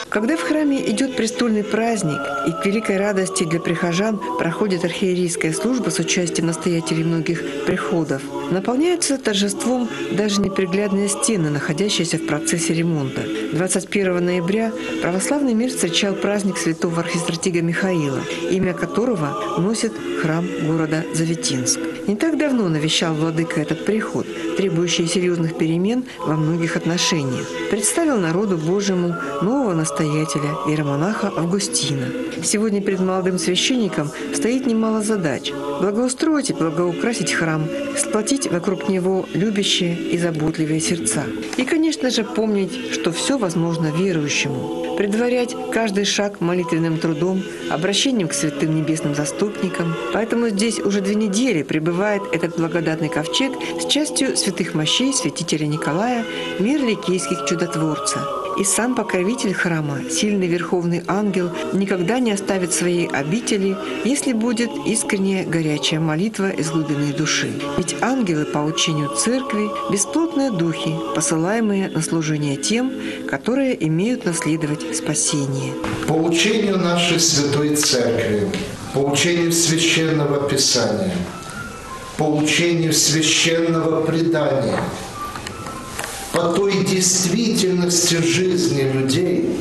Когда в храме идет престольный праздник и к великой радости для прихожан проходит архиерейская служба с участием настоятелей многих приходов, наполняются торжеством даже неприглядные стены, находящиеся в процессе ремонта. 21 ноября православный мир встречал праздник святого архистратига Михаила, имя которого носит храм города Завитинск. Не так давно навещал владыка этот приход, требующий серьезных перемен во многих отношениях. Представил народу Божьему нового настоятеля, иеромонаха Августина. Сегодня перед молодым священником стоит немало задач – благоустроить и благоукрасить храм, сплотить вокруг него любящие и заботливые сердца. И, конечно же, помнить, что все возможно верующему. Предварять каждый шаг молитвенным трудом, обращением к святым небесным заступникам. Поэтому здесь уже 2 недели пребывает этот благодатный ковчег с частью святых мощей святителя Николая, мир ликейских чудотворца. И сам покровитель храма, сильный верховный ангел, никогда не оставит своей обители, если будет искренняя горячая молитва из глубины души. Ведь ангелы, по учению церкви, бесплотные духи, посылаемые на служение тем, которые имеют наследовать спасение. По учению нашей Святой Церкви, по учению Священного Писания, по учению Священного Предания, по той действительности жизни людей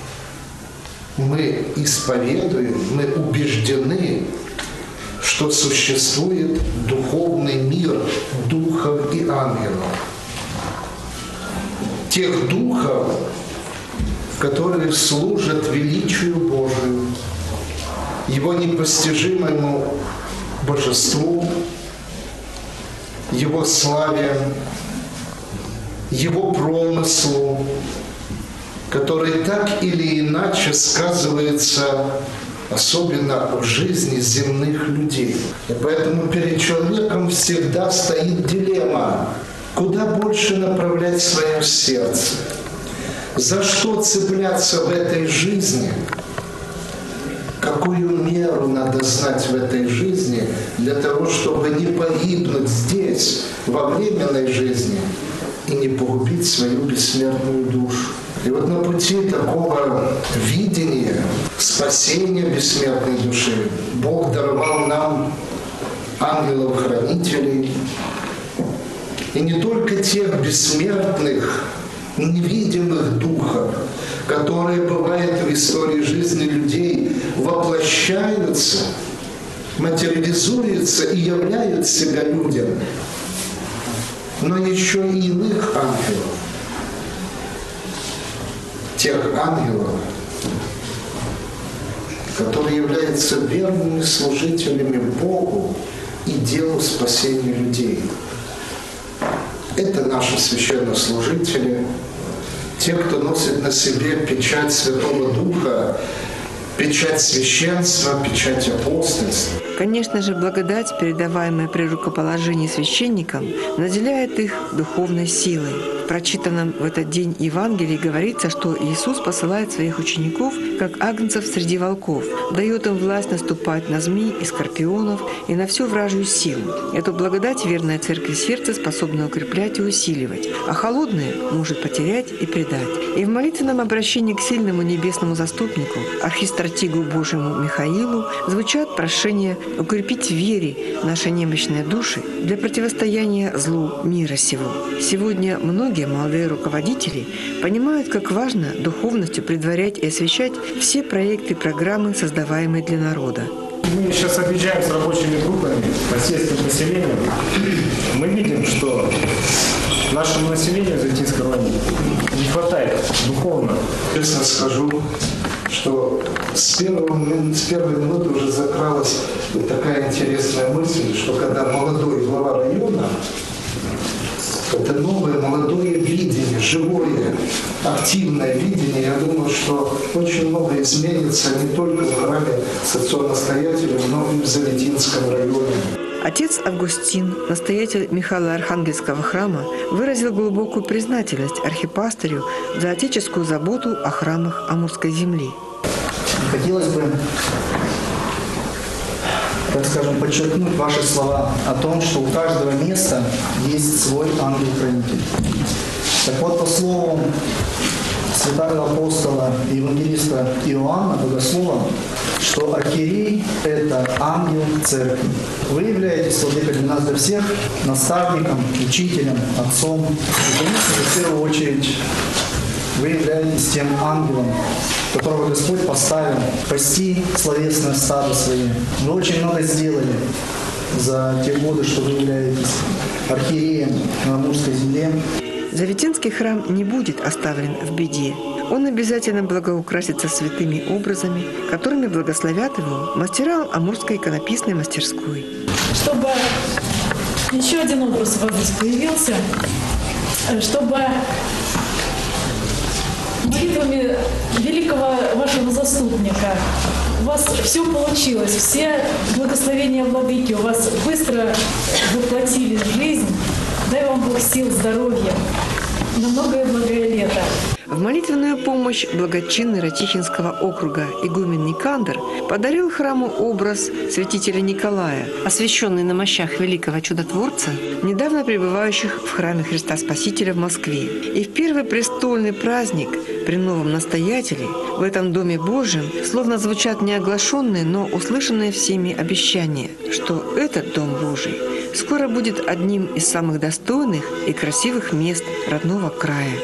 мы исповедуем, мы убеждены, что существует духовный мир духов и ангелов. Тех духов, которые служат величию Божию, Его непостижимому божеству, Его славе, Его промыслу, который так или иначе сказывается особенно в жизни земных людей. И поэтому перед человеком всегда стоит дилемма, куда больше направлять свое сердце, за что цепляться в этой жизни, какую меру надо знать в этой жизни для того, чтобы не погибнуть здесь, во временной жизни, и не погубить свою бессмертную душу. И вот на пути такого видения спасения бессмертной души Бог даровал нам ангелов-хранителей, и не только тех бессмертных, невидимых духов, которые, бывает, в истории жизни людей воплощаются, материализуются и являют себя людям, но еще и иных ангелов, тех ангелов, которые являются верными служителями Богу и делу спасения людей. Это наши священнослужители, те, кто носит на себе печать Святого Духа, печать священства, печать апостольства. Конечно же, благодать, передаваемая при рукоположении священникам, наделяет их духовной силой. В прочитанном в этот день Евангелии говорится, что Иисус посылает своих учеников, как агнцев среди волков, дает им власть наступать на змей и скорпионов и на всю вражью силу. Эту благодать верная церкви сердца способна укреплять и усиливать, а холодные может потерять и предать. И в молитвенном обращении к сильному небесному заступнику, архистратигу Божьему Михаилу, звучат прошения укрепить в вере наши немощные души для противостояния злу мира сего. Сегодня многие молодые руководители понимают, как важно духовностью предварять и освещать все проекты и программы, создаваемые для народа. Мы сейчас объезжаем с рабочими группами по сельским поселениям. Мы видим, что нашему населению Завитинского района не хватает духовно. Честно скажу, что с первой минуты уже закралась такая интересная мысль, что когда молодой глава района, это новое молодое видение, живое, активное видение, я думаю, что очень много изменится не только в храме с отцом-настоятелем, но и в Завитинском районе. Отец Августин, настоятель Михаила-Архангельского храма, выразил глубокую признательность архипастырю за отеческую заботу о храмах Амурской земли. Хотелось бы, так скажем, подчеркнуть ваши слова о том, что у каждого места есть свой ангел-хранитель. Так вот, по слову святого апостола и евангелиста Иоанна, богослова, что архиерей – это ангел церкви. Вы являетесь, владыка, для нас, для всех, наставником, учителем, отцом. И, конечно, в первую очередь, вы являетесь тем ангелом, которого Господь поставил пасти словесное стадо свое. Вы очень много сделали за те годы, что вы являетесь архиереем на Амурской земле. Завитинский храм не будет оставлен в беде. Он обязательно благоукрасится святыми образами, которыми благословят его мастера Амурской иконописной мастерской. Чтобы еще один образ у вас здесь появился, чтобы молитвами великого вашего заступника у вас все получилось, все благословения владыки у вас быстро воплотились в жизнь. Дай вам Бог сил, здоровья на многое лето. В молитвенную помощь благочинный Ротихинского округа игумен Никандр подарил храму образ святителя Николая, освященный на мощах великого чудотворца, недавно пребывающих в храме Христа Спасителя в Москве. И в первый престольный праздник при новом настоятеле в этом Доме Божьем словно звучат неоглашенные, но услышанные всеми обещания, что этот Дом Божий скоро будет одним из самых достойных и красивых мест родного края.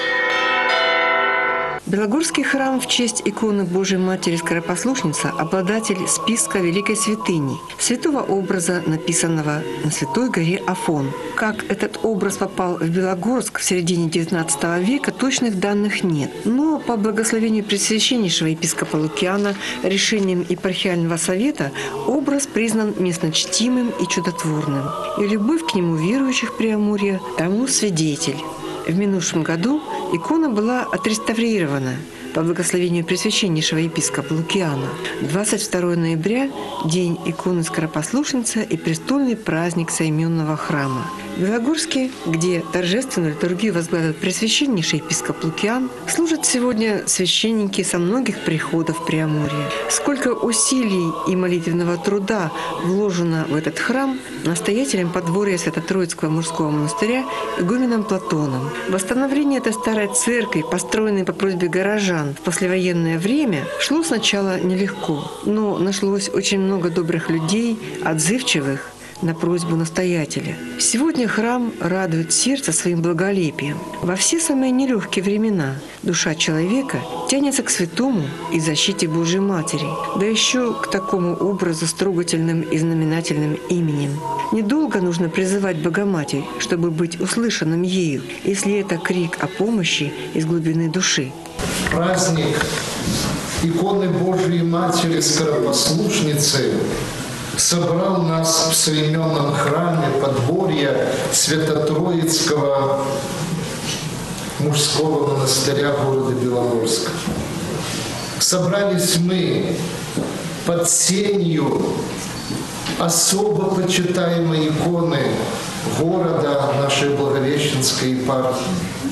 Белогорский храм в честь иконы Божией Матери Скоропослушницы – обладатель списка Великой Святыни, святого образа, написанного на Святой горе Афон. Как этот образ попал в Белогорск в середине XIX века, точных данных нет. Но по благословению Пресвященнейшего епископа Лукиана решением епархиального совета образ признан местночтимым и чудотворным. И любовь к нему верующих Преамурья тому свидетель. В минувшем году икона была отреставрирована по благословению Пресвященнейшего епископа Лукиана. 22 ноября – день иконы Скоропослушницы и престольный праздник Соименного храма. В Белогорске, где торжественную литургию возглавил Пресвященнейший епископ Лукиан, служат сегодня священники со многих приходов Преамурья. Сколько усилий и молитвенного труда вложено в этот храм настоятелем подворья Свято-Троицкого мужского монастыря игуменом Платоном. Восстановление этой старой церкви, построенной по просьбе горожан в послевоенное время, шло сначала нелегко, но нашлось очень много добрых людей, отзывчивых на просьбу настоятеля. Сегодня храм радует сердце своим благолепием. Во все самые нелегкие времена душа человека тянется к святому и защите Божьей Матери, да еще к такому образу с трогательным и знаменательным именем. Недолго нужно призывать Богоматерь, чтобы быть услышанным ею, если это крик о помощи из глубины души. Праздник иконы Божией Матери Скоропослушницы собрал нас в Соименном храме подворья Свято-Троицкого мужского монастыря города Белогорска. Собрались мы под сенью особо почитаемой иконы города нашей Благовещенской епархии.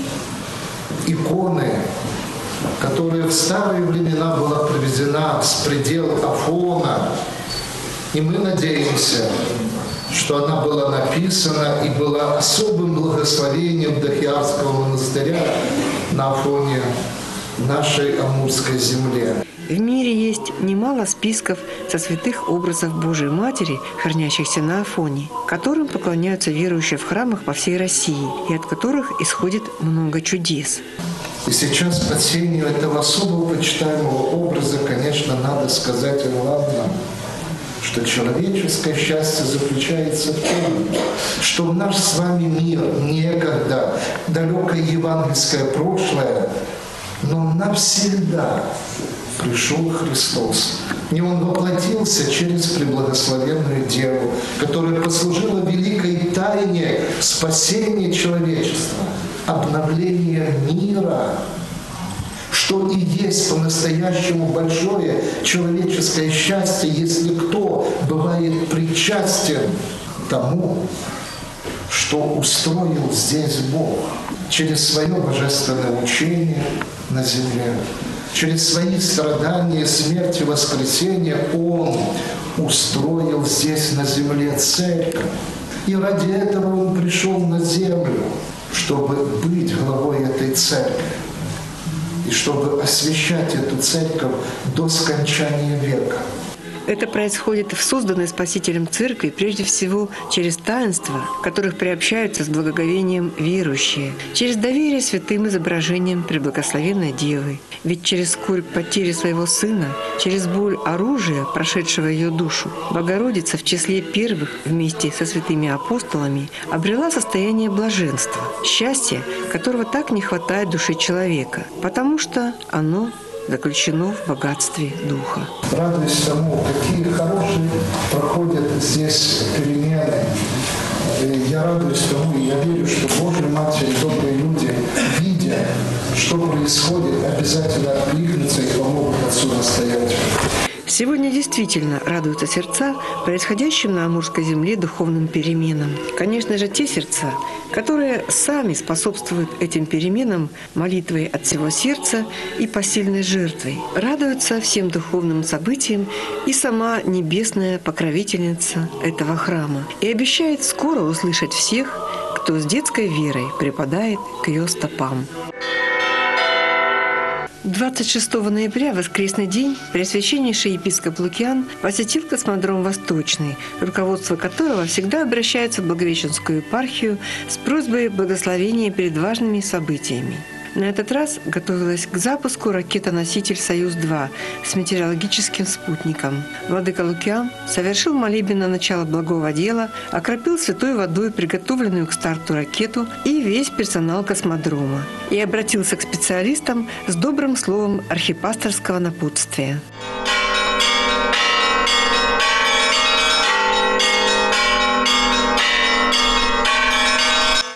Иконы, которая в старые времена была привезена с пределов Афона. И мы надеемся, что она была написана и была особым благословением Дахиарского монастыря на Афоне нашей Амурской земле. В мире есть немало списков со святых образов Божией Матери, хранящихся на Афоне, которым поклоняются верующие в храмах по всей России и от которых исходит много чудес. И сейчас под сенью этого особого почитаемого образа, конечно, надо сказать о главном, что человеческое счастье заключается в том, что в наш с вами мир некогда, далекое евангельское прошлое, но навсегда пришел Христос. И Он воплотился через преблагословенную Деву, которая послужила великой тайне спасения человечества, обновления мира, что и есть по-настоящему большое человеческое счастье, если кто бывает причастен тому, что устроил здесь Бог через свое божественное учение на земле, через свои страдания, смерть и воскресение Он устроил здесь на земле церковь. И ради этого Он пришел на землю, чтобы быть главой этой церкви. и чтобы освящать эту церковь до скончания века. Это происходит в созданной Спасителем Церкви прежде всего через таинства, в которых приобщаются с благоговением верующие, через доверие святым изображениям Преблагословенной Девы. Ведь через скорбь потери своего Сына, через боль оружия, прошедшего ее душу, Богородица в числе первых вместе со святыми апостолами обрела состояние блаженства, счастья, которого так не хватает душе человека, потому что оно заключено в богатстве Духа. Радуюсь тому, какие хорошие проходят здесь перемены. Я радуюсь тому, и я верю, что Божья Матерь и добрые люди, видя, что происходит, обязательно откликнутся и помогут Отцу-Настоятелю. Сегодня действительно радуются сердца происходящим на Амурской земле духовным переменам. Конечно же, те сердца, которые сами способствуют этим переменам молитвой от всего сердца и посильной жертвой. Радуются всем духовным событиям и сама небесная покровительница этого храма. И обещает скоро услышать всех, кто с детской верой припадает к ее стопам. 26 ноября, воскресный день, Преосвященнейший епископ Лукиан посетил космодром «Восточный», руководство которого всегда обращается в Благовещенскую епархию с просьбой благословения перед важными событиями. На этот раз готовилась к запуску ракета-носитель «Союз-2» с метеорологическим спутником. Владыка Лукиан совершил молебен на начало благого дела, окропил святой водой приготовленную к старту ракету и весь персонал космодрома и обратился к специалистам с добрым словом архипасторского напутствия.